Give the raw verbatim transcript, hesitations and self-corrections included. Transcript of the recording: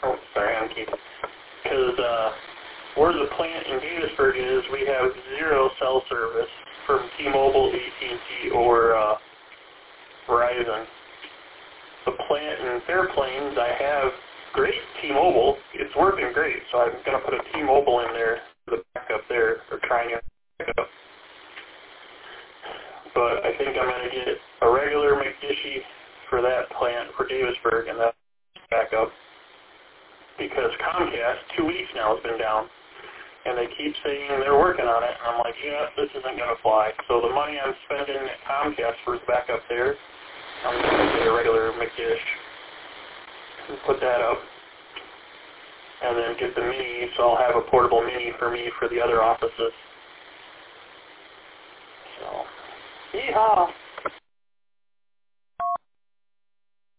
Oh, sorry, I'm keeping. Because uh, where the plant in Davisburg is, we have zero cell service from T-Mobile, A T and T, or uh, Verizon. The plant in Fairplains, I have great T-Mobile. It's working great, so I'm going to put a T-Mobile in there for the backup there, or trying to backup. But I think I'm going to get a regular McDishy for that plant for Davisburg, and that's backup. Because Comcast, two weeks now, has been down. And they keep saying they're working on it. And I'm like, yeah, this isn't going to fly. So the money I'm spending at Comcast for the backup there, I'm going to get a regular McDish and put that up. And then get the mini, so I'll have a portable mini for me for the other offices. So, yeehaw!